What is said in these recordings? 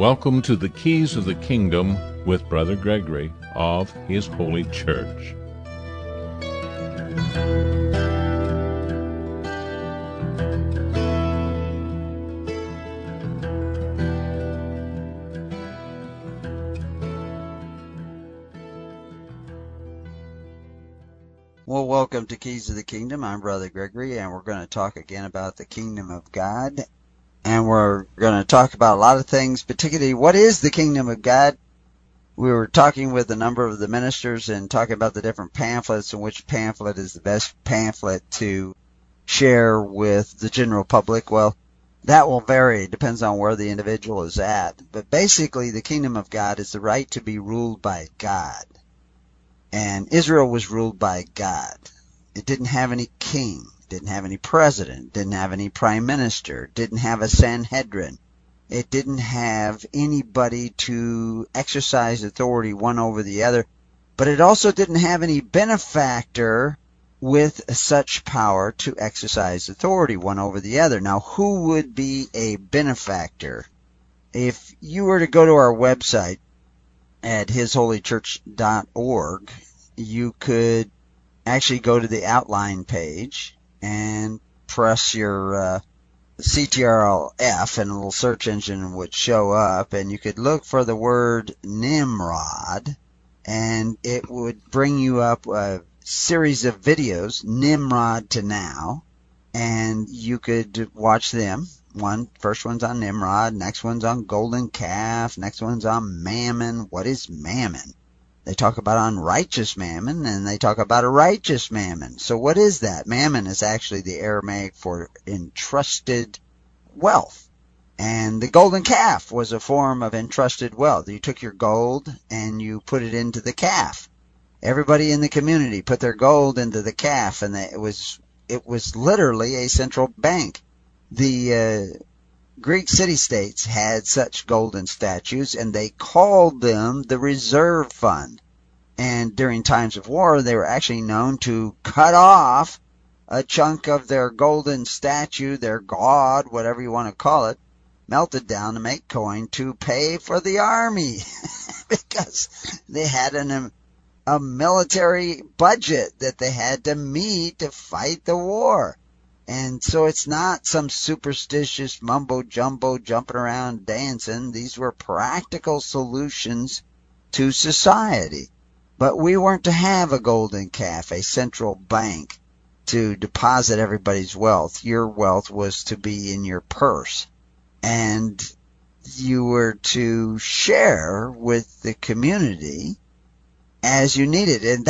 Welcome to the Keys of the Kingdom with Brother Gregory of His Holy Church. Well, welcome to Keys of the Kingdom. I'm Brother Gregory, and we're going to talk again about the Kingdom of God. And we're going to talk about a lot of things, particularly what is the Kingdom of God. We were talking with a number of the ministers and talking about the different pamphlets and which pamphlet is the best pamphlet to share with the general public. Well, that will vary. It depends on where the individual is at. But basically, the Kingdom of God is the right to be ruled by God. And Israel was ruled by God. It didn't have any king, didn't have any president, didn't have any prime minister, didn't have a Sanhedrin. It didn't have anybody to exercise authority one over the other. But it also didn't have any benefactor with such power to exercise authority one over the other. Now, who would be a benefactor? If you were to go to our website, at hisholychurch.org, you could actually go to the outline page and press your CTRL-F and a little search engine would show up, and you could look for the word Nimrod, and it would bring you up a series of videos, Nimrod to Now, and you could watch them. First one's on Nimrod, next one's on Golden Calf, next one's on Mammon. What is Mammon? They talk about unrighteous mammon, and they talk about a righteous mammon. So what is that? Mammon is actually the Aramaic for entrusted wealth. And the golden calf was a form of entrusted wealth. You took your gold and you put it into the calf. Everybody in the community put their gold into the calf, and it was literally a central bank. The Greek city-states had such golden statues, and they called them the reserve fund. And during times of war, they were actually known to cut off a chunk of their golden statue, their god, whatever you want to call it, melted down to make coin to pay for the army because they had a military budget that they had to meet to fight the war. And so it's not some superstitious mumbo-jumbo jumping around dancing. These were practical solutions to society. But we weren't to have a golden calf, a central bank, to deposit everybody's wealth. Your wealth was to be in your purse. And you were to share with the community as you needed. And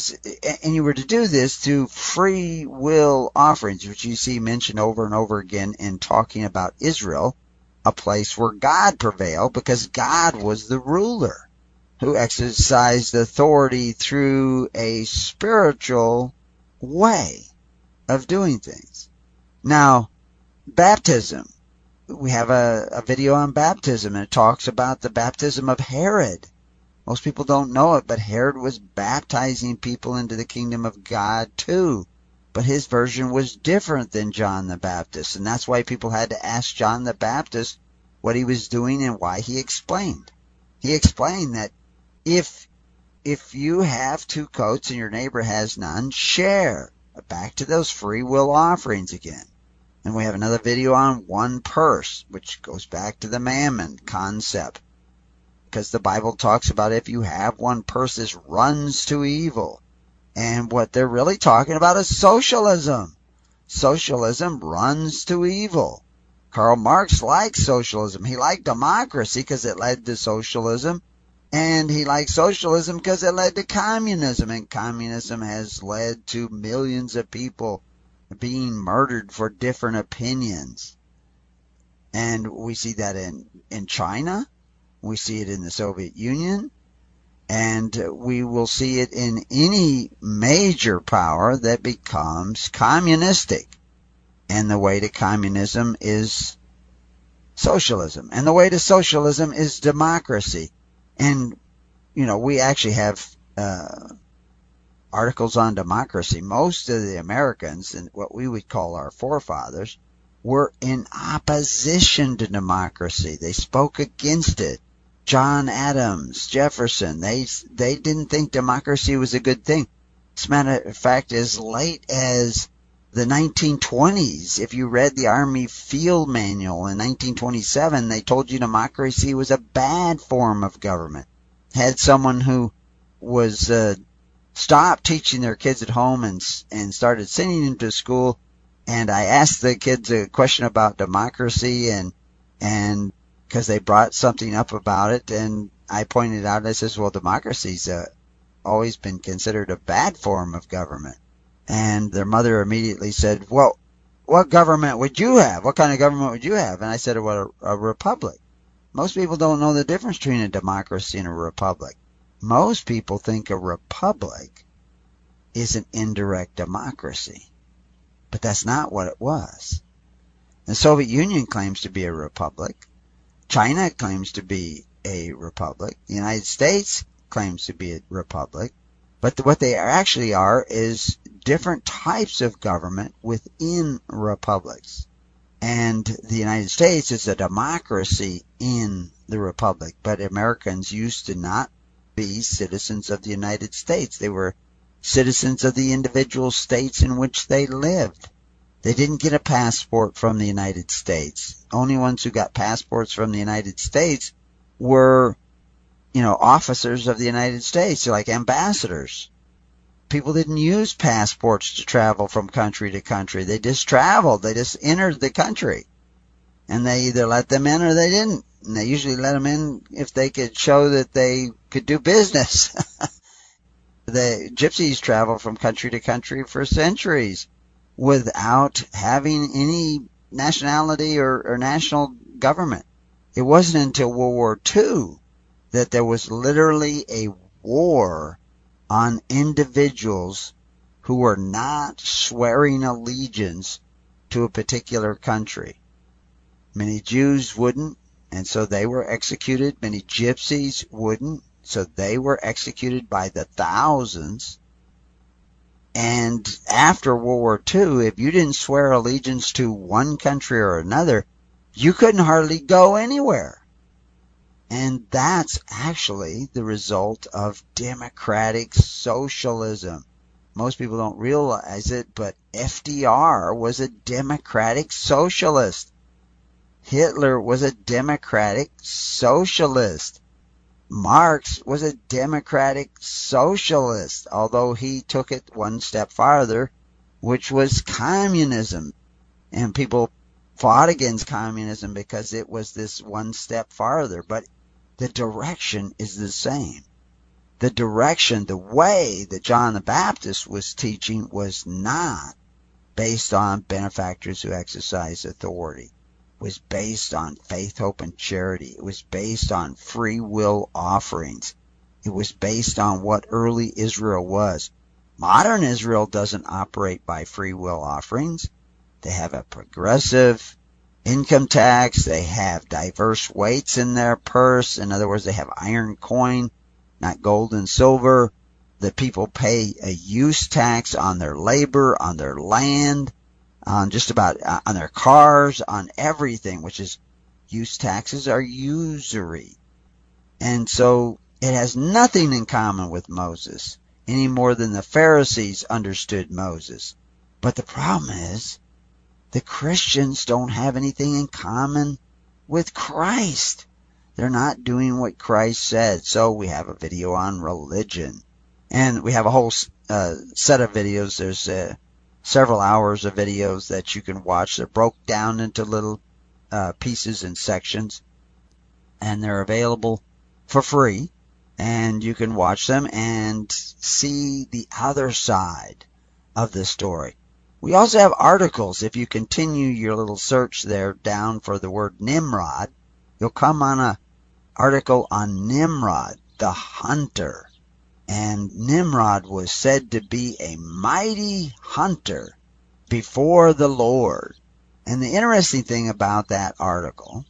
you were to do this through free will offerings, which you see mentioned over and over again in talking about Israel, a place where God prevailed because God was the ruler who exercised authority through a spiritual way of doing things. Now, baptism. We have a video on baptism, and it talks about the baptism of Herod. Most people don't know it, but Herod was baptizing people into the kingdom of God too. But his version was different than John the Baptist, and that's why people had to ask John the Baptist what he was doing and why he explained. He explained that if you have two coats and your neighbor has none, share. Back to those free will offerings again. And we have another video on one purse, which goes back to the mammon concept. Because the Bible talks about if you have one purse, this runs to evil. And what they're really talking about is socialism. Socialism runs to evil. Karl Marx liked socialism. He liked democracy because it led to socialism. And he liked socialism because it led to communism. And communism has led to millions of people being murdered for different opinions. And we see that in China. We see it in the Soviet Union, and we will see it in any major power that becomes communistic. And the way to communism is socialism, and the way to socialism is democracy. And, we actually have articles on democracy. Most of the Americans, and what we would call our forefathers, were in opposition to democracy. They spoke against it. John Adams, Jefferson, they didn't think democracy was a good thing. As a matter of fact, as late as the 1920s, if you read the Army Field Manual in 1927, they told you democracy was a bad form of government. Had someone who was stopped teaching their kids at home and started sending them to school, and I asked the kids a question about democracy, and because they brought something up about it, and I pointed out, I says, well, democracy's always been considered a bad form of government. And their mother immediately said, well, what government would you have? What kind of government would you have? And I said, well, a republic. Most people don't know the difference between a democracy and a republic. Most people think a republic is an indirect democracy. But that's not what it was. The Soviet Union claims to be a republic. China claims to be a republic. The United States claims to be a republic. But what they actually are is different types of government within republics. And the United States is a democracy in the republic. But Americans used to not be citizens of the United States. They were citizens of the individual states in which they lived. They didn't get a passport from the United States. Only ones who got passports from the United States were, officers of the United States, like ambassadors. People didn't use passports to travel from country to country. They just traveled. They just entered the country. And they either let them in or they didn't. And they usually let them in if they could show that they could do business. The gypsies traveled from country to country for centuries without having any nationality or national government. It wasn't until World War II that there was literally a war on individuals who were not swearing allegiance to a particular country. Many Jews wouldn't, and so they were executed. Many gypsies wouldn't, so they were executed by the thousands. And after World War II, if you didn't swear allegiance to one country or another, you couldn't hardly go anywhere. And that's actually the result of democratic socialism. Most people don't realize it, but FDR was a democratic socialist. Hitler was a democratic socialist. Marx was a democratic socialist, although he took it one step farther, which was communism. And people fought against communism because it was this one step farther. But the direction is the same. The direction, the way that John the Baptist was teaching was not based on benefactors who exercise authority. It was based on faith, hope, and charity. It was based on free will offerings. It was based on what early Israel was. Modern Israel doesn't operate by free will offerings. They have a progressive income tax. They have diverse weights in their purse. In other words, they have iron coin, not gold and silver. The people pay a use tax on their labor, on their land, on just about on their cars, on everything, which is use taxes are usury. And so it has nothing in common with Moses, any more than the Pharisees understood Moses. But the problem is, the Christians don't have anything in common with Christ. They're not doing what Christ said. So we have a video on religion. And we have a whole set of videos. There's several hours of videos that you can watch. They're broke down into little pieces and sections. And they're available for free. And you can watch them and see the other side of the story. We also have articles. If you continue your little search there down for the word Nimrod, you'll come on an article on Nimrod, the hunter. And Nimrod was said to be a mighty hunter before the Lord. And the interesting thing about that article,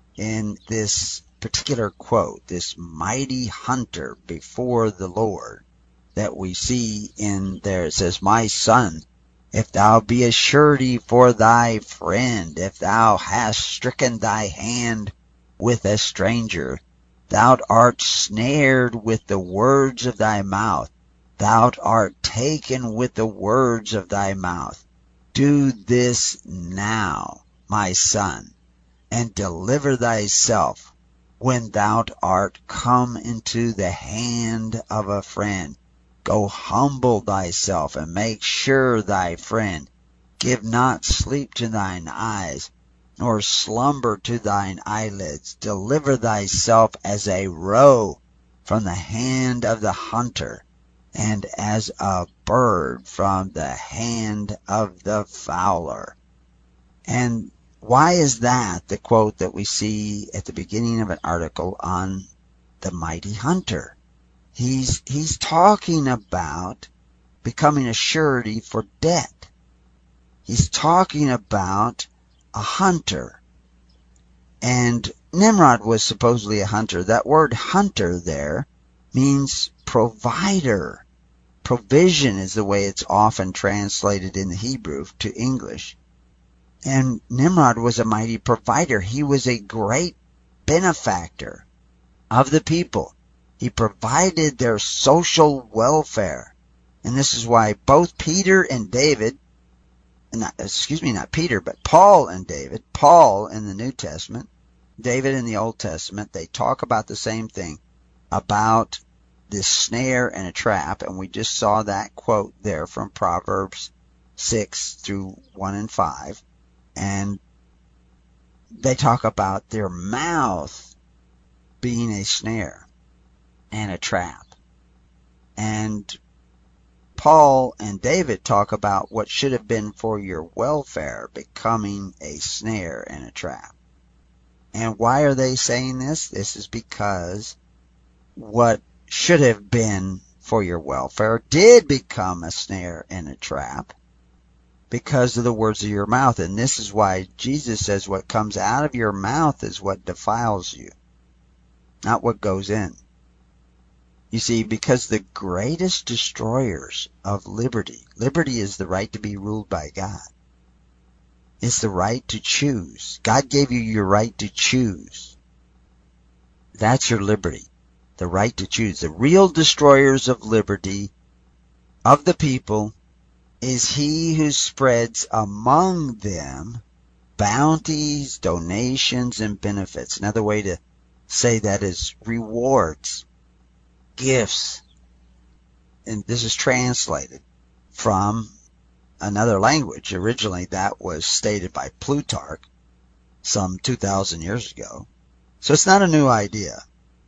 in this particular quote, this mighty hunter before the Lord, that we see in there, it says, my son, If thou be a surety for thy friend, if thou hast stricken thy hand with a stranger, thou art snared with the words of thy mouth, thou art taken with the words of thy mouth. Do this now, my son, and deliver thyself when thou art come into the hand of a friend. Go humble thyself, and make sure thy friend. Give not sleep to thine eyes, nor slumber to thine eyelids. Deliver thyself as a roe from the hand of the hunter, and as a bird from the hand of the fowler. And why is that the quote that we see at the beginning of an article on the mighty hunter? He's talking about becoming a surety for debt. He's talking about a hunter. And Nimrod was supposedly a hunter. That word hunter there means provider. Provision is the way it's often translated in the Hebrew to English. And Nimrod was a mighty provider. He was a great benefactor of the people. He provided their social welfare. And this is why both Peter and David, not Peter, but Paul and David, Paul in the New Testament, David in the Old Testament, they talk about the same thing, about this snare and a trap. And we just saw that quote there from Proverbs 6 through 1 and 5. And they talk about their mouth being a snare and a trap. And Paul and David talk about what should have been for your welfare becoming a snare and a trap. And why are they saying this? This is because what should have been for your welfare did become a snare and a trap because of the words of your mouth. And this is why Jesus says what comes out of your mouth is what defiles you, not what goes in. You see, because the greatest destroyers of liberty is the right to be ruled by God. It's the right to choose. God gave you your right to choose. That's your liberty, the right to choose. The real destroyers of liberty of the people is he who spreads among them bounties, donations, and benefits. Another way to say that is rewards, gifts. And this is translated from another language. Originally that was stated by Plutarch some 2,000 years ago. So it's not a new idea.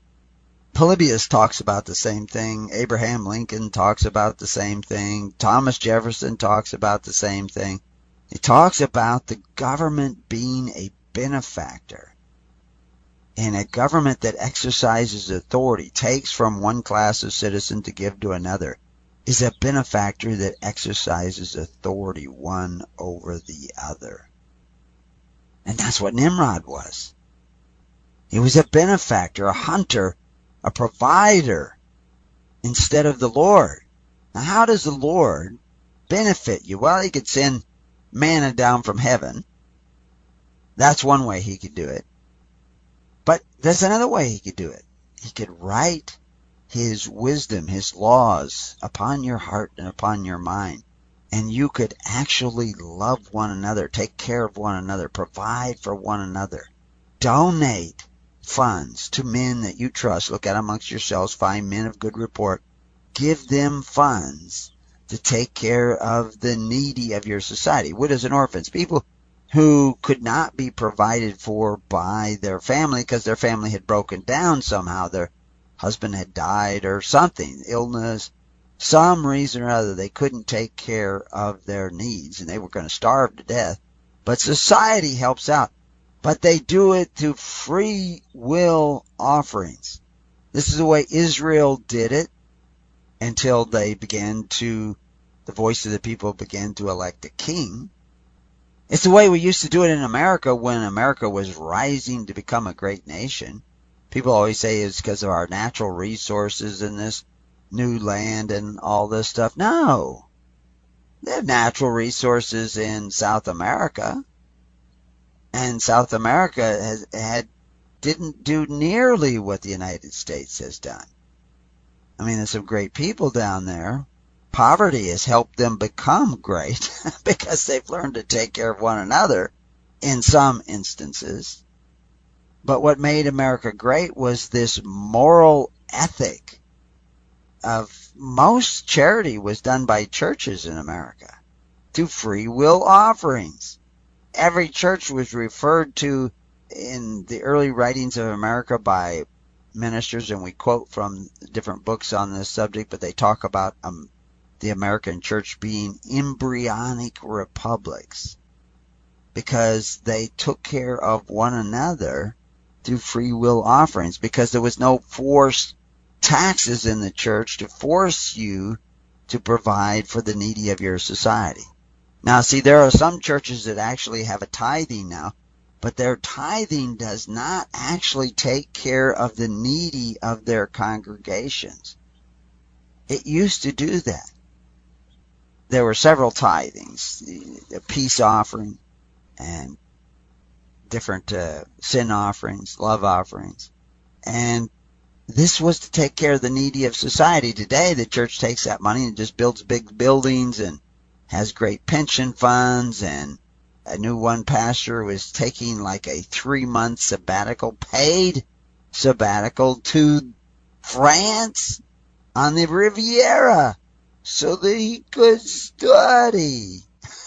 Polybius talks about the same thing. Abraham Lincoln talks about the same thing. Thomas Jefferson talks about the same thing. He talks about the government being a benefactor. And a government that exercises authority, takes from one class of citizen to give to another, is a benefactor that exercises authority one over the other. And that's what Nimrod was. He was a benefactor, a hunter, a provider, instead of the Lord. Now, how does the Lord benefit you? Well, he could send manna down from heaven. That's one way he could do it. But there's another way he could do it. He could write his wisdom, his laws upon your heart and upon your mind. And you could actually love one another, take care of one another, provide for one another. Donate funds to men that you trust. Look out amongst yourselves, find men of good report. Give them funds to take care of the needy of your society. Widows and orphans, people who could not be provided for by their family because their family had broken down somehow. Their husband had died or something, illness, some reason or other. They couldn't take care of their needs and they were going to starve to death. But society helps out. But they do it through free will offerings. This is the way Israel did it until the voice of the people began to elect a king. It's the way we used to do it in America when America was rising to become a great nation. People always say it's because of our natural resources in this new land and all this stuff. No. They have natural resources in South America, and South America didn't do nearly what the United States has done. I mean, there's some great people down there. Poverty has helped them become great because they've learned to take care of one another in some instances. But what made America great was this moral ethic of most charity was done by churches in America through free will offerings. Every church was referred to in the early writings of America by ministers, and we quote from different books on this subject, but they talk about the American church being embryonic republics because they took care of one another through free will offerings, because there was no forced taxes in the church to force you to provide for the needy of your society. Now, see, there are some churches that actually have a tithing now, but their tithing does not actually take care of the needy of their congregations. It used to do that. There were several tithings, the peace offering and different sin offerings, love offerings. And this was to take care of the needy of society. Today, the church takes that money and just builds big buildings and has great pension funds. And I knew one pastor was taking like a 3-month sabbatical, paid sabbatical, to France on the Riviera so that he could study.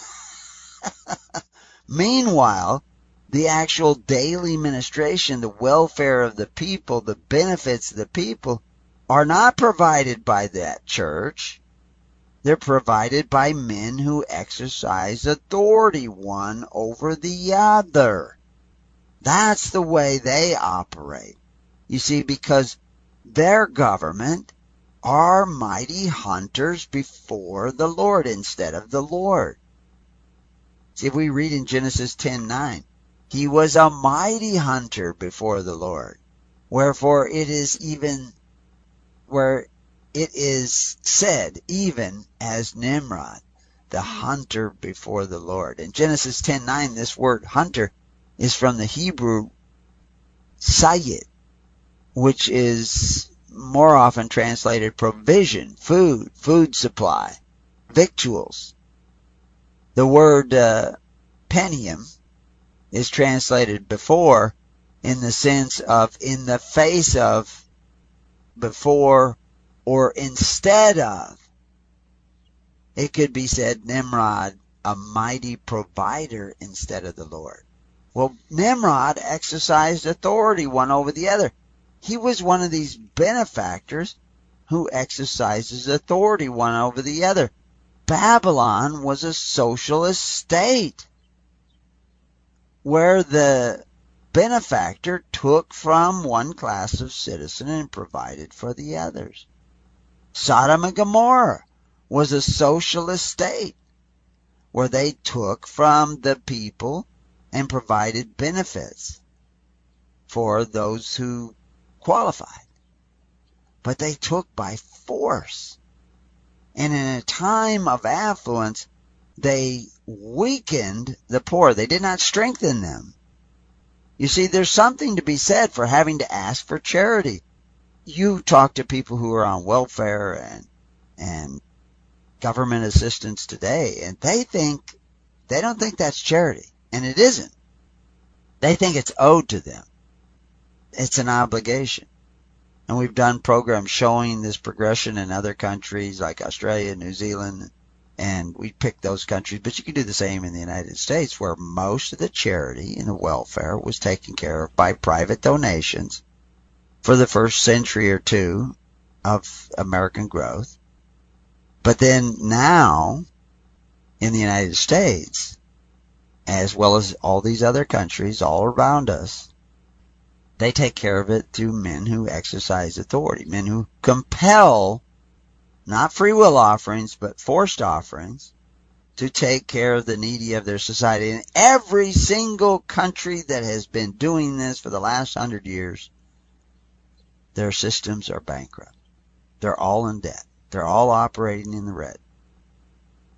Meanwhile, the actual daily ministration, the welfare of the people, the benefits of the people are not provided by that church. They're provided by men who exercise authority one over the other. That's the way they operate. You see, because their government are mighty hunters before the Lord instead of the Lord. See, if we read in Genesis 10:9, he was a mighty hunter before the Lord. Wherefore it is even where it is said, even as Nimrod, the hunter before the Lord. In Genesis 10:9, this word hunter is from the Hebrew sayid, which is more often translated provision, food supply, victuals. The word penium is translated before in the sense of in the face of, before, or instead of. It could be said Nimrod, a mighty provider instead of the Lord. Well, Nimrod exercised authority one over the other. He was one of these benefactors who exercises authority one over the other. Babylon was a socialist state where the benefactor took from one class of citizen and provided for the others. Sodom and Gomorrah was a socialist state where they took from the people and provided benefits for those who qualified. But they took by force. And in a time of affluence, they weakened the poor. They did not strengthen them. You see, there's something to be said for having to ask for charity. You talk to people who are on welfare and government assistance today, and they don't think that's charity. And it isn't. They think it's owed to them. It's an obligation. And we've done programs showing this progression in other countries like Australia, New Zealand, and we pick those countries. But you can do the same in the United States, where most of the charity and the welfare was taken care of by private donations for the first century or two of American growth. But then now, in the United States, as well as all these other countries all around us, they take care of it through men who exercise authority, men who compel, not free will offerings, but forced offerings, to take care of the needy of their society. In every single country that has been doing this for the last 100 years, their systems are bankrupt. They're all in debt. They're all operating in the red.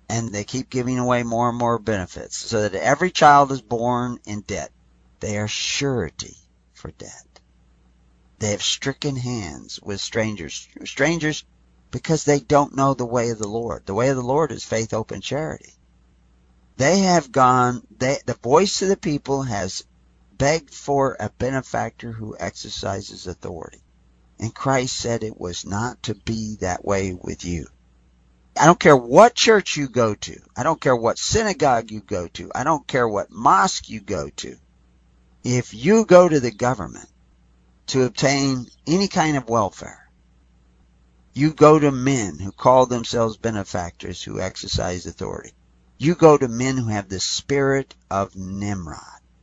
And they keep giving away more and more benefits so that every child is born in debt. They are surety for debt. They have stricken hands with strangers. Strangers because they don't know the way of the Lord. The way of the Lord is faith, hope, and charity. They have gone, the voice of the people has begged for a benefactor who exercises authority. And Christ said it was not to be that way with you. I don't care what church you go to. I don't care what synagogue you go to. I don't care what mosque you go to. If you go to the government to obtain any kind of welfare, you go to men who call themselves benefactors who exercise authority. You go to men who have the spirit of Nimrod.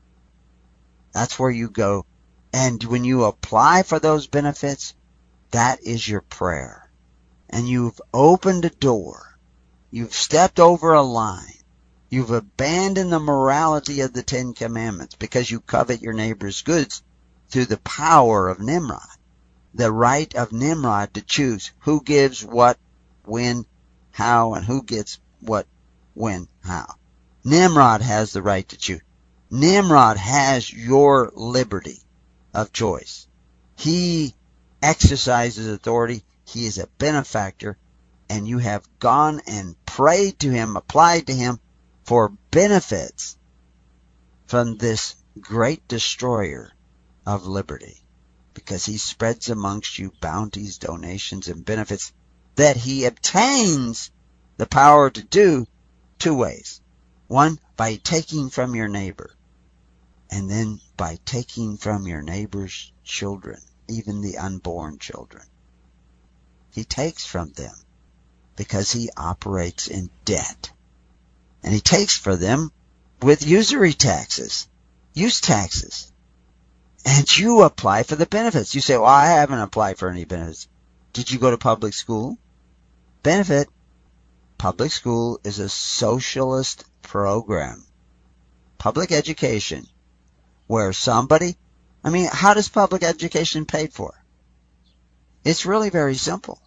That's where you go. And when you apply for those benefits, that is your prayer. And you've opened a door. You've stepped over a line. You've abandoned the morality of the Ten Commandments because you covet your neighbor's goods through the power of Nimrod. The right of Nimrod to choose who gives what, when, how, and who gets what, when, how. Nimrod has the right to choose. Nimrod has your liberty of choice. He exercises authority. He is a benefactor, and you have gone and prayed to him, applied to him for benefits from this great destroyer of liberty, because he spreads amongst you bounties, donations, and benefits that he obtains the power to do two ways. One, by taking from your neighbor, and then by taking from your neighbor's children, even the unborn children. He takes from them because he operates in debt. And he takes for them with usury taxes, use taxes. And you apply for the benefits. You say, well, I haven't applied for any benefits. Did you go to public school? Benefit. Public school is a socialist program. Public education, where somebody, how does public education paid for? It's really very simple.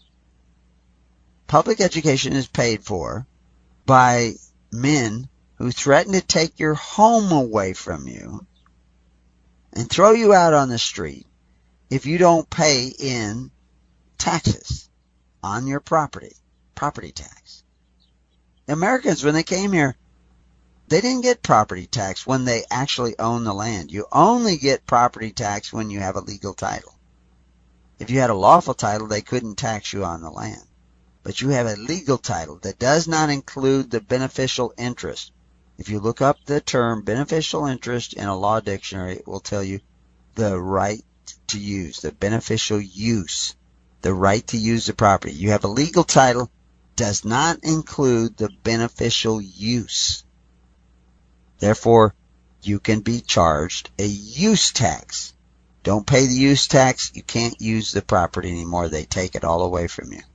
Public education is paid for by men who threaten to take your home away from you and throw you out on the street if you don't pay in taxes on your property tax. The Americans, when they came here, they didn't get property tax when they actually own the land. You only get property tax when you have a legal title. If you had a lawful title, they couldn't tax you on the land. But you have a legal title that does not include the beneficial interest. If you look up the term beneficial interest in a law dictionary, it will tell you the right to use, the beneficial use, the right to use the property. You have a legal title, does not include the beneficial use. Therefore, you can be charged a use tax. Don't pay the use tax, you can't use the property anymore. They take it all away from you.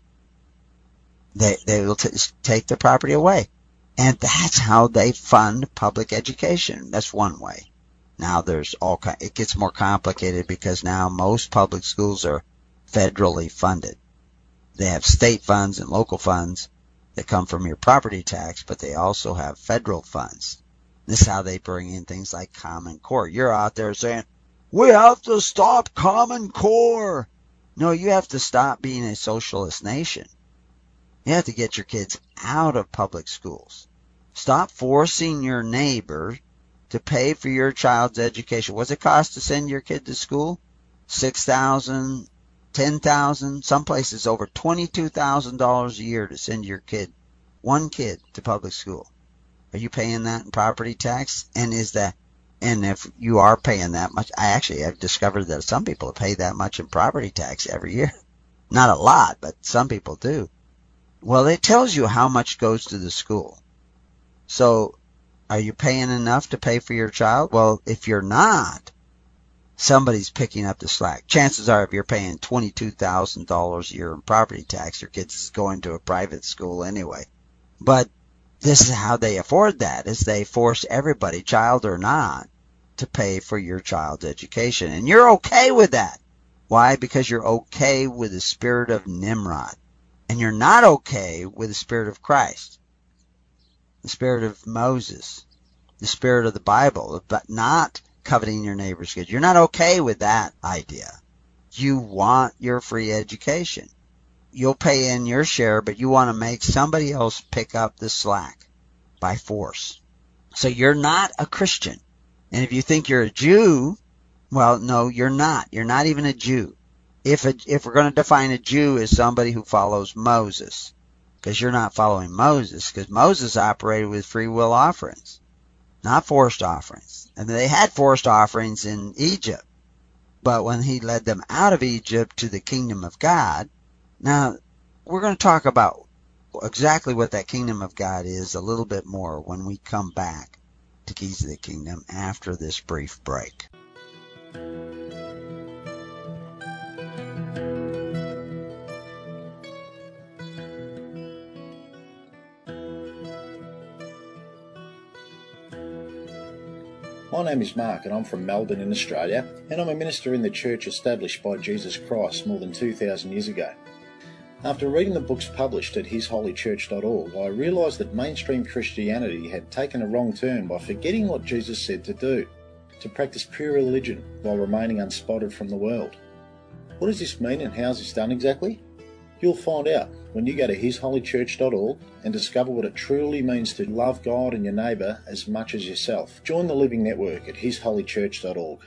They will take the property away. And that's how they fund public education. That's one way. Now it gets more complicated because now most public schools are federally funded. They have state funds and local funds that come from your property tax, but they also have federal funds. This is how they bring in things like Common Core. You're out there saying, we have to stop Common Core. No, you have to stop being a socialist nation. You have to get your kids out of public schools. Stop forcing your neighbor to pay for your child's education. What's it cost to send your kid to school? $6,000, $10,000, some places over $22,000 a year to send your kid, one kid, to public school. Are you paying that in property tax? And if you are paying that much, I actually have discovered that some people pay that much in property tax every year. Not a lot, but some people do. Well, it tells you how much goes to the school. So, are you paying enough to pay for your child? Well, if you're not, somebody's picking up the slack. Chances are if you're paying $22,000 a year in property tax, your kid's going to a private school anyway. But this is how they afford that, is they force everybody, child or not, to pay for your child's education. And you're okay with that. Why? Because you're okay with the spirit of Nimrod. And you're not okay with the spirit of Christ. the spirit of Moses, the spirit of the Bible, but not coveting your neighbor's goods. You're not okay with that idea. You want your free education. You'll pay in your share, but you want to make somebody else pick up the slack by force. So you're not a Christian. And if you think you're a Jew, well, no, you're not. You're not even a Jew. If we're going to define a Jew as somebody who follows Moses, because you're not following Moses, because Moses operated with free will offerings, not forced offerings. And they had forced offerings in Egypt, but when he led them out of Egypt to the kingdom of God, now we're going to talk about exactly what that kingdom of God is a little bit more when we come back to Keys of the Kingdom after this brief break. My name is Mark and I'm from Melbourne in Australia, and I'm a minister in the church established by Jesus Christ more than 2,000 years ago. After reading the books published at hisholychurch.org, I realised that mainstream Christianity had taken a wrong turn by forgetting what Jesus said to do, to practice pure religion while remaining unspotted from the world. What does this mean and how is this done exactly? You'll find out when you go to hisholychurch.org and discover what it truly means to love God and your neighbour as much as yourself. Join the Living Network at hisholychurch.org.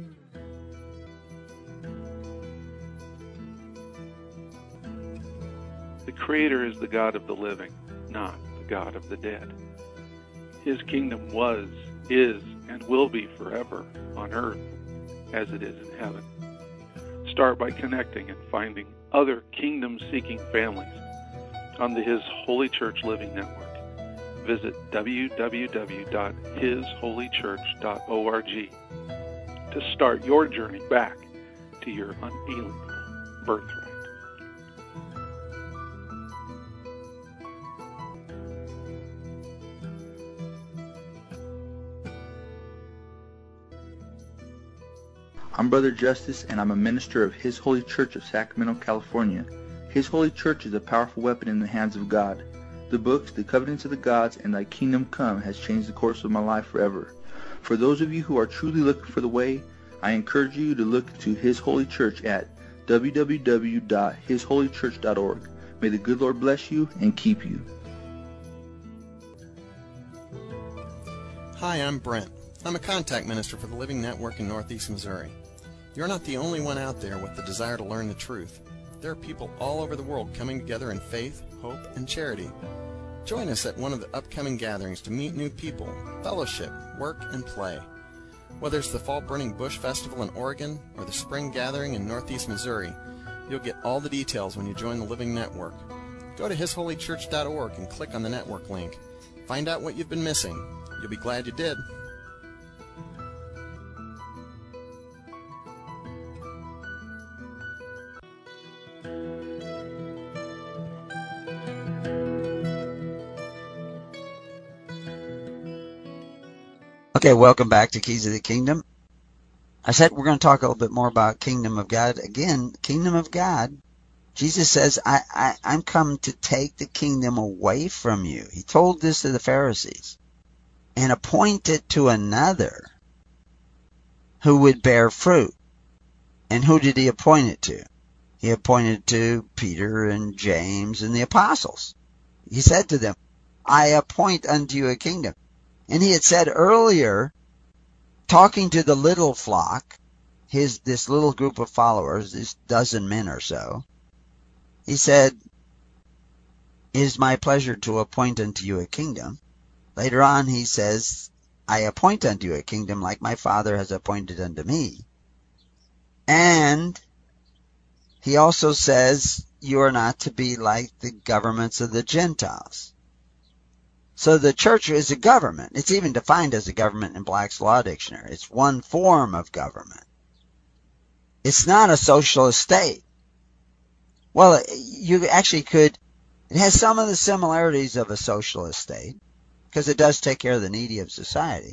The Creator is the God of the living, not the God of the dead. His kingdom was, is, and will be forever on earth as it is in heaven. Start by connecting and finding other kingdom-seeking families on the His Holy Church Living Network. Visit www.hisholychurch.org to start your journey back to your unalienable birthright. I'm Brother Justice, and I'm a minister of His Holy Church of Sacramento, California. His Holy Church is a powerful weapon in the hands of God. The books, The Covenants of the Gods, and Thy Kingdom Come has changed the course of my life forever. For those of you who are truly looking for the way, I encourage you to look to His Holy Church at www.hisholychurch.org. May the good Lord bless you and keep you. Hi, I'm Brent. I'm a contact minister for the Living Network in Northeast Missouri. You're not the only one out there with the desire to learn the truth. There are people all over the world coming together in faith, hope, and charity. Join us at one of the upcoming gatherings to meet new people, fellowship, work, and play. Whether it's the Fall Burning Bush Festival in Oregon or the Spring Gathering in Northeast Missouri, you'll get all the details when you join the Living Network. Go to hisholychurch.org and click on the network link. Find out what you've been missing. You'll be glad you did. Okay, welcome back to Keys of the Kingdom. I said we're going to talk a little bit more about Kingdom of God. Again, Kingdom of God. Jesus says, I'm come to take the kingdom away from you. He told this to the Pharisees. And appoint it to another who would bear fruit. And who did he appoint it to? He appointed to Peter and James and the apostles. He said to them, I appoint unto you a kingdom. And he had said earlier, talking to the little flock, this little group of followers, this dozen men or so, he said, it is my pleasure to appoint unto you a kingdom. Later on he says, I appoint unto you a kingdom like my Father has appointed unto me. And he also says, you are not to be like the governments of the Gentiles. So the church is a government. It's even defined as a government in Black's Law Dictionary. It's one form of government. It's not a socialist state. Well, you actually could, it has some of the similarities of a socialist state, because it does take care of the needy of society.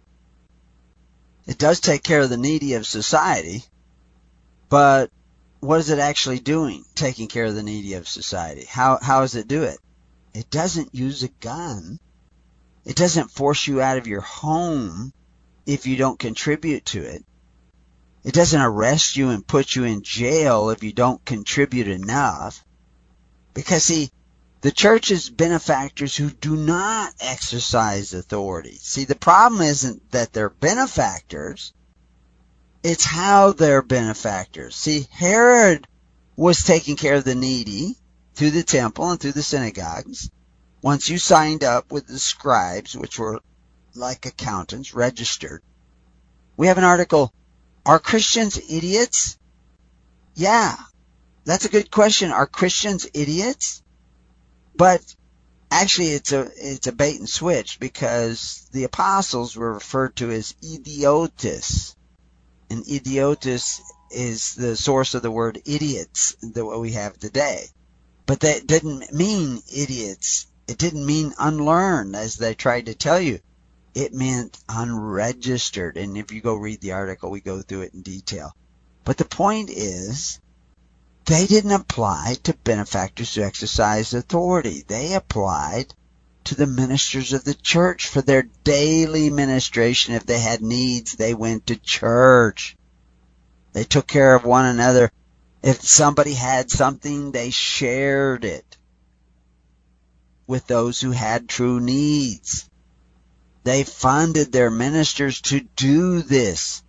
It does take care of the needy of society, but what is it actually doing, taking care of the needy of society? How does it do it? It doesn't use a gun It doesn't force you out of your home if you don't contribute to it. It doesn't arrest you and put you in jail if you don't contribute enough. Because, see, the church is benefactors who do not exercise authority. See, the problem isn't that they're benefactors. It's how they're benefactors. See, Herod was taking care of the needy through the temple and through the synagogues. Once you signed up with the scribes, which were like accountants, registered. We have an article, Are Christians Idiots? Yeah, that's a good question. Are Christians idiots? But actually it's a bait and switch, because the apostles were referred to as idiotus. And idiotus is the source of the word idiots that we have today. But that didn't mean idiots. It didn't mean unlearned, as they tried to tell you. It meant unregistered. And if you go read the article, we go through it in detail. But the point is, they didn't apply to benefactors who exercised authority. They applied to the ministers of the church for their daily ministration. If they had needs, they went to church. They took care of one another. If somebody had something, they shared it with those who had true needs. They funded their ministers to do this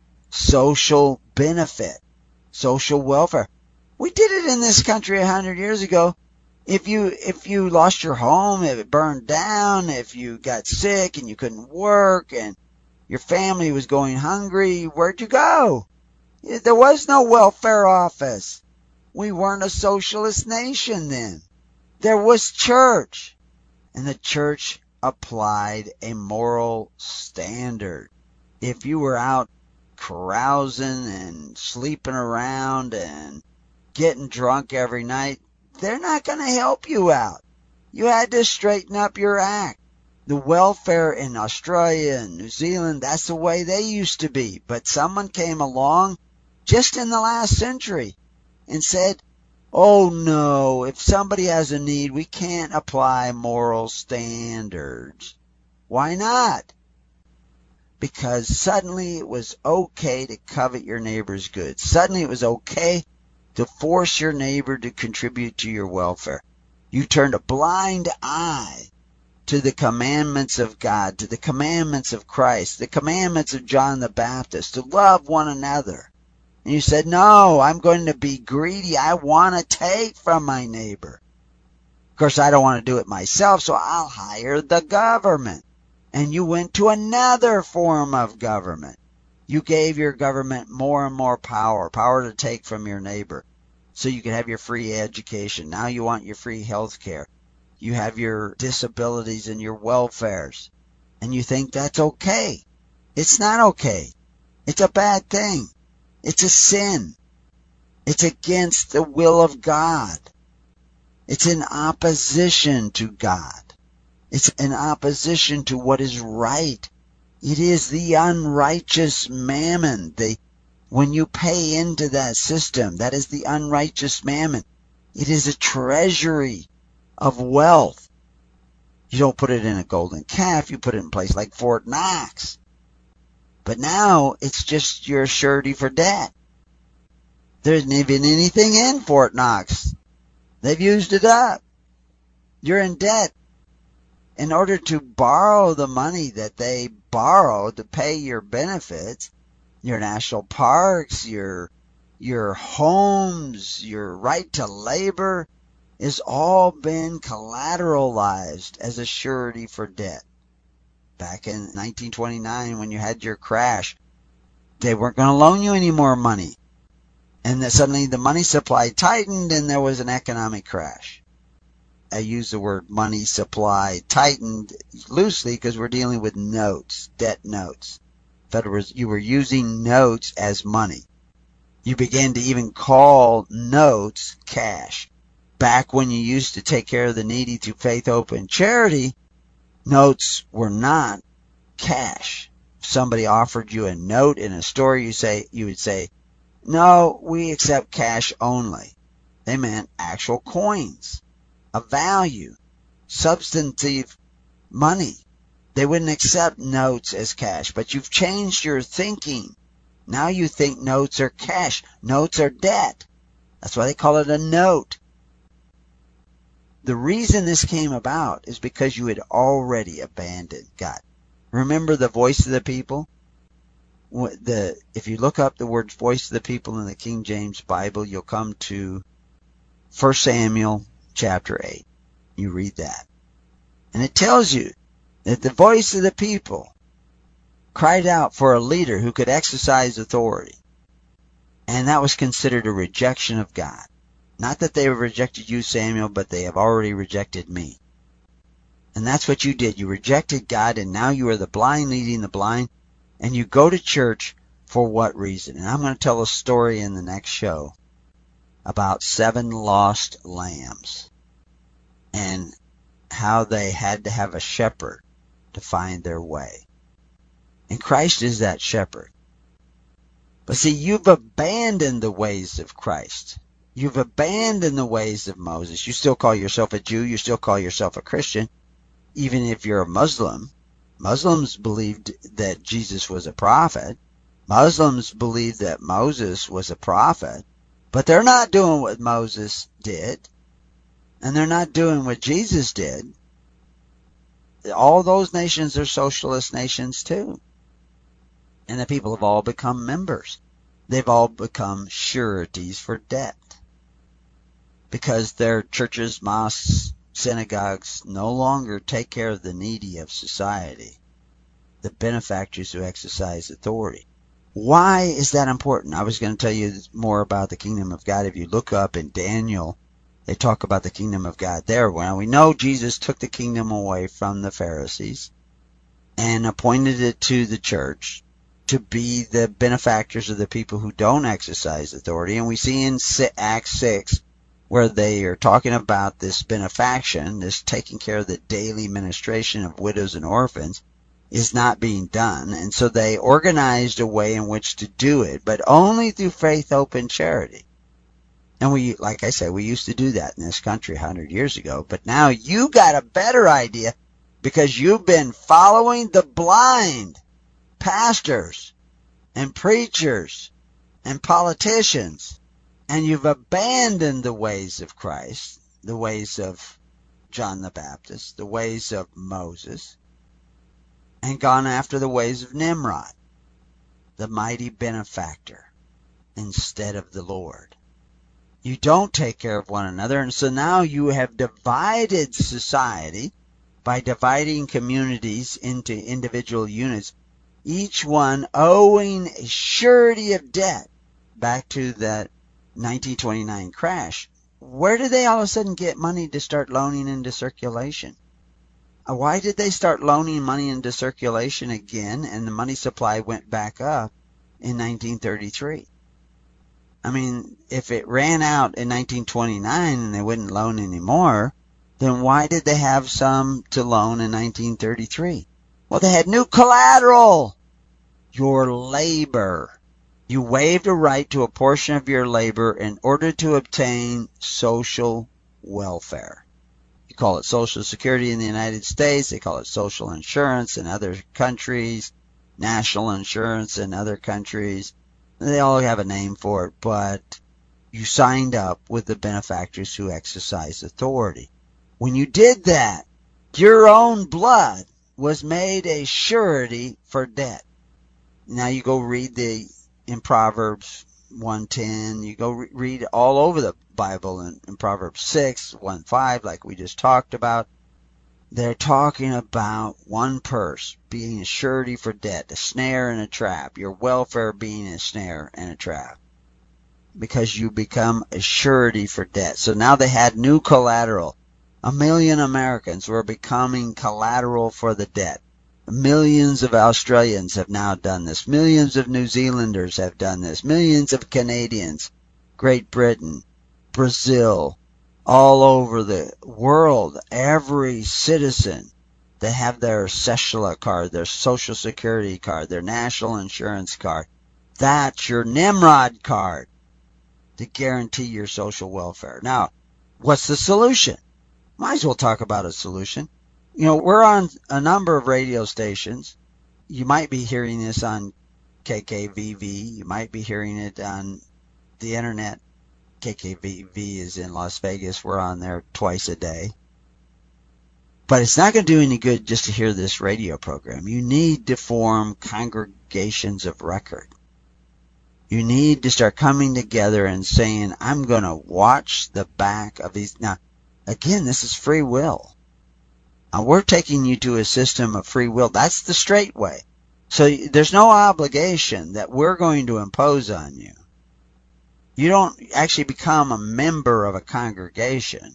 social benefit, social welfare. We did it in this country 100 years ago. If you lost your home, if it burned down, if you got sick and you couldn't work and your family was going hungry, where'd you go? There was no welfare office. We weren't a socialist nation then. There was church, and the church applied a moral standard. If you were out carousing and sleeping around and getting drunk every night, they're not going to help you out. You had to straighten up your act. The welfare in Australia and New Zealand, that's the way they used to be. But someone came along just in the last century and said, oh no, if somebody has a need, we can't apply moral standards. Why not? Because suddenly it was okay to covet your neighbor's goods. Suddenly it was okay to force your neighbor to contribute to your welfare. You turned a blind eye to the commandments of God, to the commandments of Christ, the commandments of John the Baptist, to love one another. And you said, no, I'm going to be greedy. I want to take from my neighbor. Of course, I don't want to do it myself, so I'll hire the government. And you went to another form of government. You gave your government more and more power to take from your neighbor, so you could have your free education. Now you want your free health care. You have your disabilities and your welfares. And you think that's okay. It's not okay. It's a bad thing. It's a sin. It's against the will of God. It's in opposition to God. It's in opposition to what is right. It is the unrighteous mammon. When you pay into that system, that is the unrighteous mammon. It is a treasury of wealth. You don't put it in a golden calf. You put it in a place like Fort Knox. But now it's just your surety for debt. There isn't even anything in Fort Knox. They've used it up. You're in debt. In order to borrow the money that they borrow to pay your benefits, your national parks, your homes, your right to labor, has all been collateralized as a surety for debt. Back in 1929, when you had your crash, they weren't going to loan you any more money. And then suddenly the money supply tightened and there was an economic crash. I use the word money supply tightened loosely because we're dealing with notes, debt notes. You were using notes as money. You began to even call notes cash. Back when you used to take care of the needy through faith, hope, and charity, notes were not cash. If somebody offered you a note in a store, you would say, no, we accept cash only. They meant actual coins, a value, substantive money. They wouldn't accept notes as cash, but you've changed your thinking. Now you think notes are cash. Notes are debt. That's why they call it a note. The reason this came about is because you had already abandoned God. Remember the voice of the people? If you look up the word voice of the people in the King James Bible, you'll come to 1 Samuel chapter 8. You read that. And it tells you that the voice of the people cried out for a leader who could exercise authority. And that was considered a rejection of God. Not that they have rejected you, Samuel, but they have already rejected me. And that's what you did. You rejected God, and now you are the blind leading the blind. And you go to church for what reason? And I'm going to tell a story in the next show about 7 lost lambs and how they had to have a shepherd to find their way. And Christ is that shepherd. But see, you've abandoned the ways of Christ. You've abandoned the ways of Moses. You still call yourself a Jew. You still call yourself a Christian. Even if you're a Muslim. Muslims believed that Jesus was a prophet. Muslims believed that Moses was a prophet. But they're not doing what Moses did. And they're not doing what Jesus did. All those nations are socialist nations too. And the people have all become members. They've all become sureties for debt. Because their churches, mosques, synagogues no longer take care of the needy of society, the benefactors who exercise authority. Why is that important? I was going to tell you more about the kingdom of God. If you look up in Daniel, they talk about the kingdom of God there. Well, we know Jesus took the kingdom away from the Pharisees and appointed it to the church to be the benefactors of the people who don't exercise authority. And we see in Acts 6 where they are talking about this benefaction, this taking care of the daily ministration of widows and orphans, is not being done. And so they organized a way in which to do it, but only through faith, hope, and charity. And we, like I said, we used to do that in this country 100 years ago, but now you got a better idea because you've been following the blind pastors and preachers and politicians. And you've abandoned the ways of Christ, the ways of John the Baptist, the ways of Moses, and gone after the ways of Nimrod, the mighty benefactor, instead of the Lord. You don't take care of one another, and so now you have divided society by dividing communities into individual units, each one owing a surety of debt back to that 1929 crash. Where did they all of a sudden get money to start loaning into circulation? Why did they start loaning money into circulation again and the money supply went back up in 1933? I mean, if it ran out in 1929 and they wouldn't loan anymore, then why did they have some to loan in 1933? Well, they had new collateral. Your labor. You waived a right to a portion of your labor in order to obtain social welfare. You call it Social Security in the United States. They call it social insurance in other countries, national insurance in other countries. They all have a name for it, but you signed up with the benefactors who exercise authority. When you did that, your own blood was made a surety for debt. Now you go read in Proverbs 1:10, you go read all over the Bible in Proverbs 6, 1:5, like we just talked about. They're talking about one purse being a surety for debt, a snare and a trap, your welfare being a snare and a trap, because you become a surety for debt. So now they had new collateral. 1 million Americans were becoming collateral for the debt. Millions of Australians have now done this. Millions of New Zealanders have done this. Millions of Canadians, Great Britain, Brazil, all over the world, every citizen that have their Seshla card, their Social Security card, their National Insurance card, that's your Nimrod card to guarantee your social welfare. Now, what's the solution? Might as well talk about a solution. we're on a number of radio stations. You might be hearing this on KKVV. You might be hearing it on the internet. KKVV is in Las Vegas. We're on there twice a day. But it's not going to do any good just to hear this radio program. You need to form congregations of record. You need to start coming together and saying, I'm going to watch the back of these. Now, again, this is free will. We're taking you to a system of free will. That's the straight way. So there's no obligation that we're going to impose on you. You don't actually become a member of a congregation.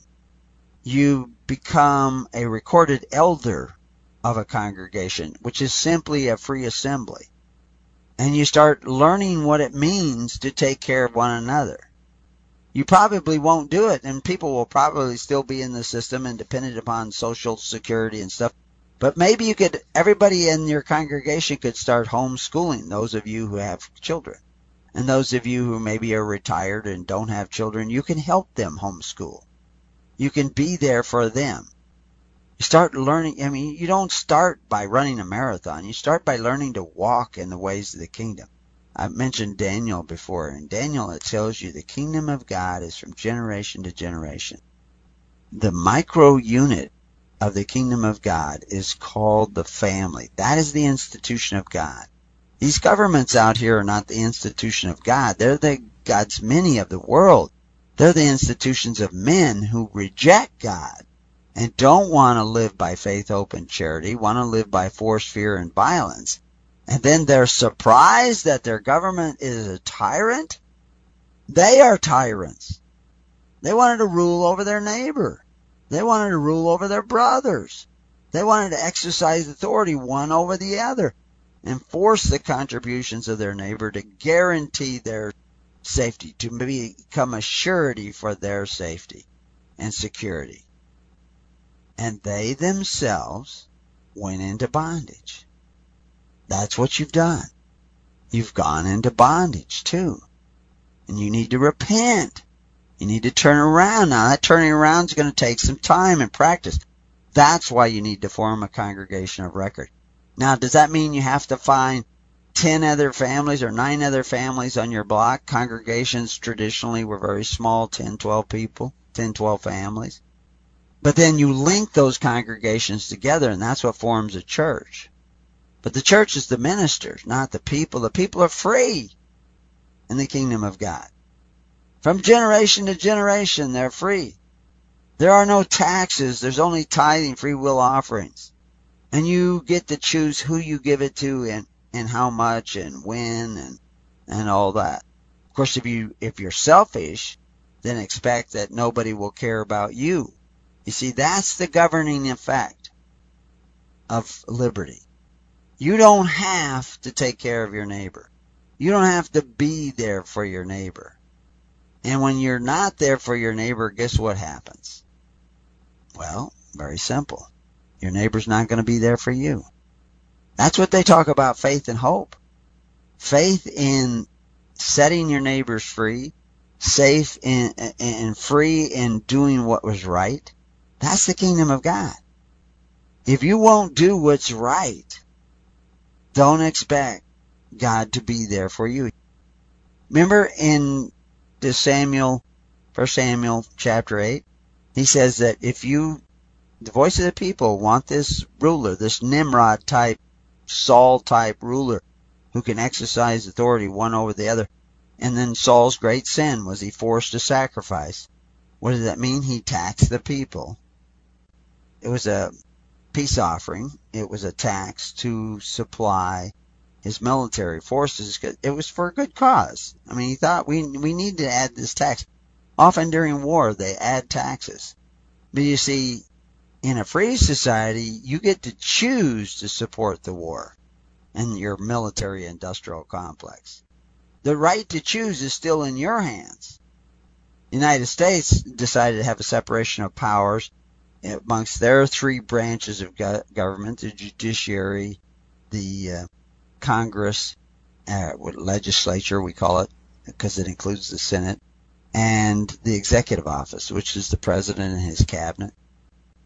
You become a recorded elder of a congregation, which is simply a free assembly. And you start learning what it means to take care of one another. You probably won't do it, and people will probably still be in the system and dependent upon Social Security and stuff. But maybe everybody in your congregation could start homeschooling, those of you who have children. And those of you who maybe are retired and don't have children, you can help them homeschool. You can be there for them. You start learning. You don't start by running a marathon. You start by learning to walk in the ways of the kingdom. I've mentioned Daniel before. In Daniel, it tells you the kingdom of God is from generation to generation. The micro unit of the kingdom of God is called the family. That is the institution of God. These governments out here are not the institution of God. They're the God's many of the world. They're the institutions of men who reject God and don't want to live by faith, hope, and charity, want to live by force, fear, and violence. And then they're surprised that their government is a tyrant. They are tyrants. They wanted to rule over their neighbor. They wanted to rule over their brothers. They wanted to exercise authority one over the other and force the contributions of their neighbor to guarantee their safety, to become a surety for their safety and security. And they themselves went into bondage. That's what you've done. You've gone into bondage too. And you need to repent. You need to turn around. Now that turning around is going to take some time and practice. That's why you need to form a congregation of record. Now, does that mean you have to find 10 other families or 9 other families on your block? Congregations traditionally were very small, 10, 12 people, 10, 12 families. But then you link those congregations together, and that's what forms a church. But the church is the ministers, not the people. The people are free in the kingdom of God. From generation to generation, they're free. There are no taxes. There's only tithing, free will offerings. And you get to choose who you give it to and how much and when and all that. Of course, if you're selfish, then expect that nobody will care about you. You see, that's the governing effect of liberty. You don't have to take care of your neighbor. You don't have to be there for your neighbor. And when you're not there for your neighbor, guess what happens? Well, very simple. Your neighbor's not going to be there for you. That's what they talk about, faith and hope. Faith in setting your neighbors free, safe and free in doing what was right. That's the kingdom of God. If you won't do what's right, don't expect God to be there for you. Remember in 1 Samuel chapter 8, he says that if the voice of the people want this ruler, this Nimrod type, Saul type ruler who can exercise authority one over the other. And then Saul's great sin was he forced to sacrifice. What does that mean? He taxed the people. It was a peace offering. It was a tax to supply his military forces. It was for a good cause. I mean, he thought we need to add this tax. Often during war, they add taxes. But you see, in a free society, you get to choose to support the war and your military industrial complex. The right to choose is still in your hands. The United States decided to have a separation of powers amongst their 3 branches of government, the judiciary, the Congress, legislature we call it, because it includes the Senate, and the executive office, which is the president and his cabinet.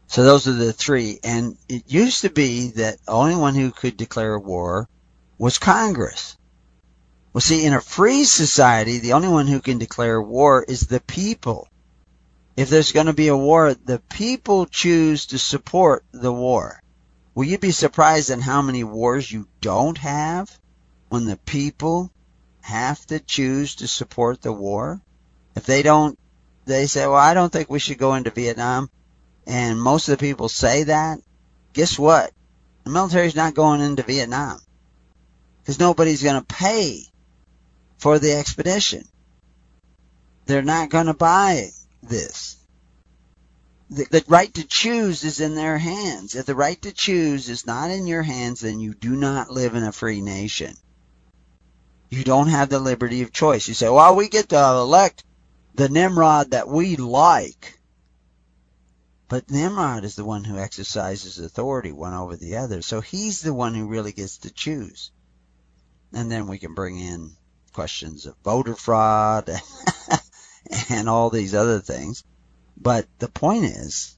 So those are the three. And it used to be that the only one who could declare war was Congress. Well, see, in a free society, the only one who can declare war is the people. If there's going to be a war, the people choose to support the war. Will you be surprised at how many wars you don't have when the people have to choose to support the war? If they don't, they say, well, I don't think we should go into Vietnam. And most of the people say that. Guess what? The military's not going into Vietnam because nobody's going to pay for the expedition. They're not going to buy this. The right to choose is in their hands. If the right to choose is not in your hands, then you do not live in a free nation. You don't have the liberty of choice. You say, well, we get to elect the Nimrod that we like. But Nimrod is the one who exercises authority one over the other. So he's the one who really gets to choose. And then we can bring in questions of voter fraud and all these other things. But the point is,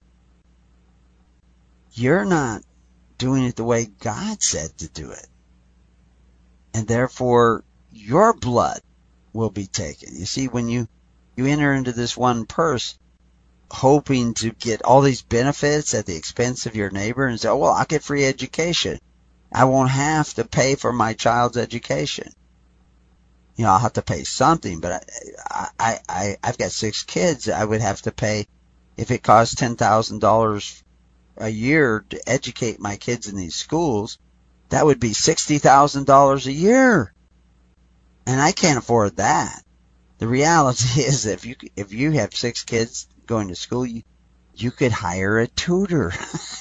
you're not doing it the way God said to do it. And therefore, your blood will be taken. You see, when you enter into this one purse, hoping to get all these benefits at the expense of your neighbor and say, oh, well, I'll get free education. I won't have to pay for my child's education. You know, I'll have to pay something, but I've got 6 kids. I would have to pay, if it costs $10,000 a year to educate my kids in these schools, that would be $60,000 a year. And I can't afford that. The reality is that if you have 6 kids going to school, you could hire a tutor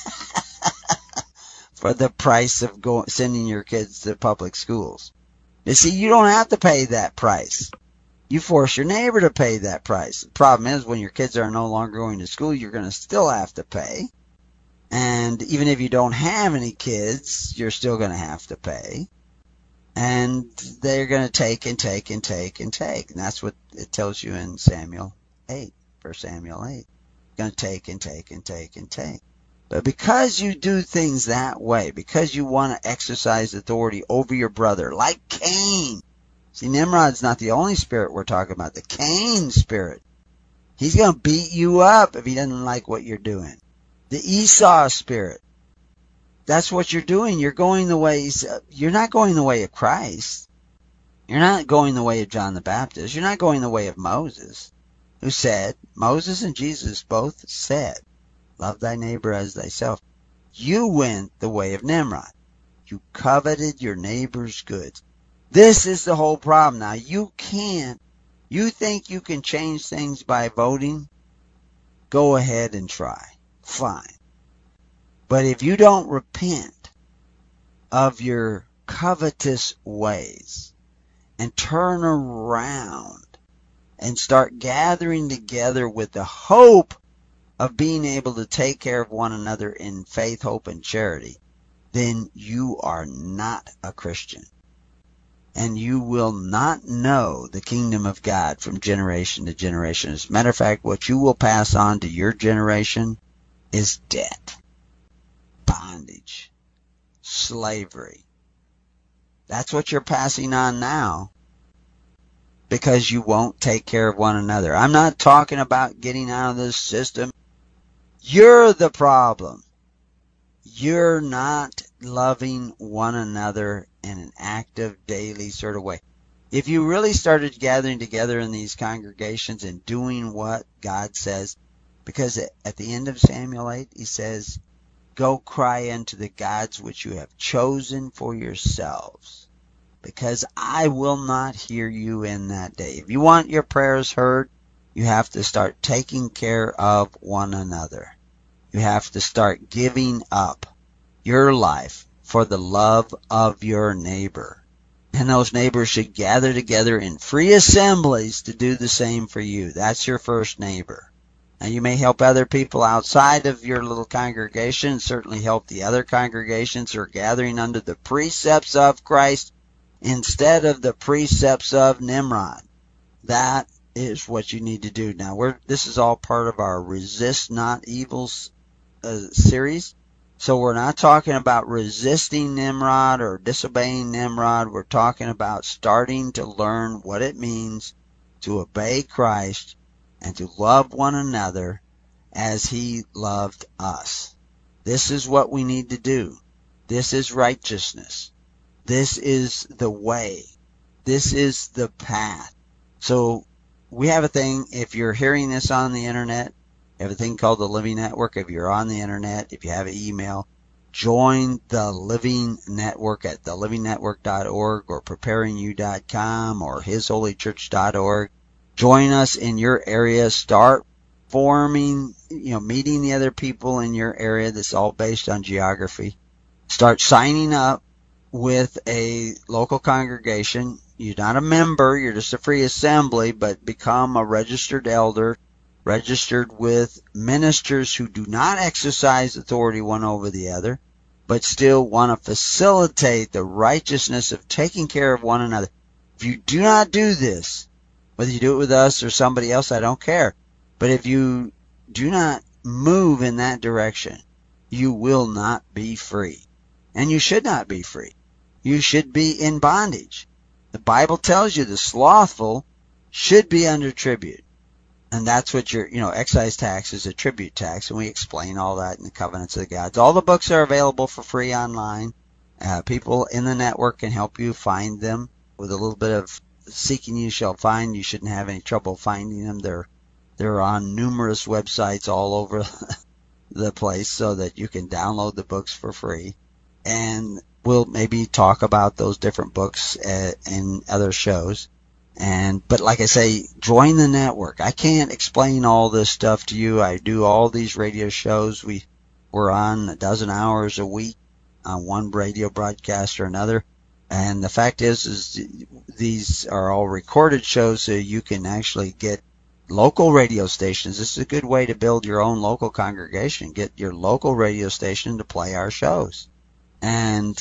for the price of sending your kids to public schools. You see, you don't have to pay that price. You force your neighbor to pay that price. The problem is when your kids are no longer going to school, you're going to still have to pay. And even if you don't have any kids, you're still going to have to pay. And they're going to take and take and take and take. And that's what it tells you in Samuel 8, 1 Samuel 8. Going to take and take and take and take. But because you do things that way, because you want to exercise authority over your brother, like Cain. See, Nimrod's not the only spirit we're talking about. The Cain spirit. He's going to beat you up if he doesn't like what you're doing. The Esau spirit. That's what you're doing. You're going the ways, you're not going the way of Christ. You're not going the way of John the Baptist. You're not going the way of Moses, who said, Moses and Jesus both said, love thy neighbor as thyself. You went the way of Nimrod. You coveted your neighbor's goods. This is the whole problem. Now, you think you can change things by voting? Go ahead and try. Fine. But if you don't repent of your covetous ways and turn around and start gathering together with the hope of being able to take care of one another in faith, hope, and charity, then you are not a Christian. And you will not know the kingdom of God from generation to generation. As a matter of fact, what you will pass on to your generation is debt, bondage, slavery. That's what you're passing on now because you won't take care of one another. I'm not talking about getting out of this system. You're the problem. You're not loving one another in an active, daily sort of way. If you really started gathering together in these congregations and doing what God says, because at the end of Samuel 8, he says, go cry unto the gods which you have chosen for yourselves, because I will not hear you in that day. If you want your prayers heard, you have to start taking care of one another. You have to start giving up your life for the love of your neighbor. And those neighbors should gather together in free assemblies to do the same for you. That's your first neighbor. Now, you may help other people outside of your little congregation, certainly help the other congregations who are gathering under the precepts of Christ instead of the precepts of Nimrod. That is what you need to do. Now, this is all part of our Resist Not Evils series. So we're not talking about resisting Nimrod or disobeying Nimrod. We're talking about starting to learn what it means to obey Christ and to love one another as he loved us. This is what we need to do. This is righteousness. This is the way. This is the path. So we have a thing, if you're hearing this on the internet, we have a thing called the Living Network. If you're on the internet, if you have an email, join the Living Network at thelivingnetwork.org or preparingyou.com or hisholychurch.org. Join us in your area. Start forming, meeting the other people in your area. That's all based on geography. Start signing up with a local congregation. You're not a member, you're just a free assembly, but become a registered elder, registered with ministers who do not exercise authority one over the other, but still want to facilitate the righteousness of taking care of one another. If you do not do this, whether you do it with us or somebody else, I don't care. But if you do not move in that direction, you will not be free. And you should not be free. You should be in bondage. The Bible tells you the slothful should be under tribute. And that's what your, excise tax is a tribute tax. And we explain all that in the Covenants of the Gods. All the books are available for free online. People in the network can help you find them. With a little bit of seeking you shall find. You shouldn't have any trouble finding them. They're on numerous websites all over the place so that you can download the books for free. And we'll maybe talk about those different books in other shows. But like I say, join the network. I can't explain all this stuff to you. I do all these radio shows. We're on 12 hours a week on one radio broadcast or another. And the fact is these are all recorded shows, so you can actually get local radio stations. This is a good way to build your own local congregation. Get your local radio station to play our shows. And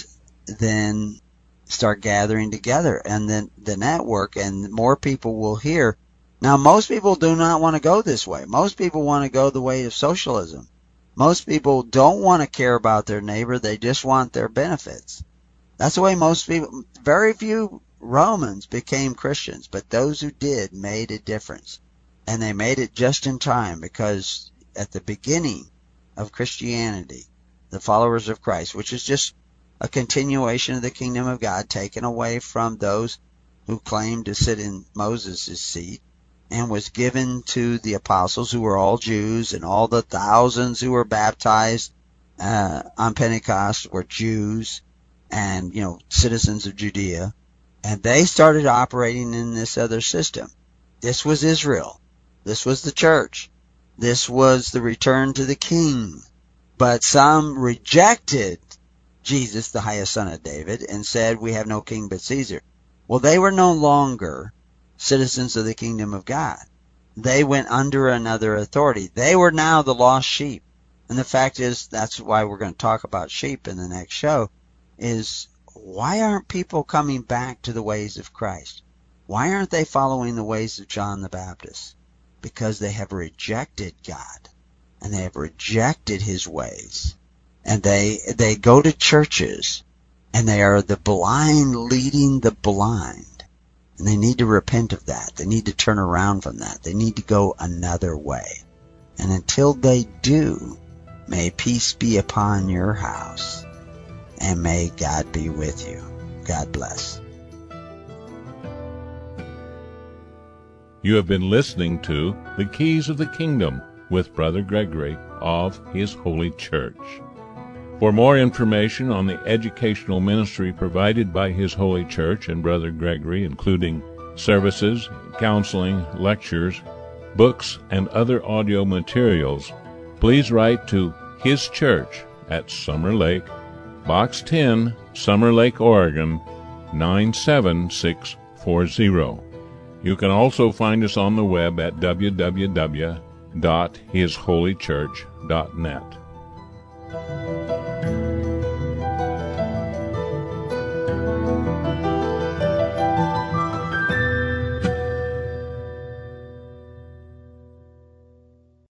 then start gathering together, and then the network, and more people will hear. Now, most people do not want to go this way. Most people want to go the way of socialism. Most people don't want to care about their neighbor. They just want their benefits. That's the way most people, very few Romans became Christians, but those who did made a difference. And they made it just in time, because at the beginning of Christianity, the followers of Christ, which is just a continuation of the kingdom of God taken away from those who claimed to sit in Moses' seat, and was given to the apostles, who were all Jews, and all the thousands who were baptized on Pentecost were Jews and, citizens of Judea. And they started operating in this other system. This was Israel. This was the church. This was the return to the king. But some rejected Jesus, the highest son of David, and said, we have no king but Caesar. Well, they were no longer citizens of the kingdom of God. They went under another authority. They were now the lost sheep. And the fact is, that's why we're going to talk about sheep in the next show, is why aren't people coming back to the ways of Christ? Why aren't they following the ways of John the Baptist? Because they have rejected God. And they have rejected his ways. And they go to churches, and they are the blind leading the blind. And they need to repent of that. They need to turn around from that. They need to go another way. And until they do, may peace be upon your house. And may God be with you. God bless. You have been listening to The Keys of the Kingdom with Brother Gregory of His Holy Church. For more information on the educational ministry provided by His Holy Church and Brother Gregory, including services, counseling, lectures, books, and other audio materials, please write to His Church at Summer Lake, Box 10, Summer Lake, Oregon, 97640. You can also find us on the web at www.hisholychurch.net.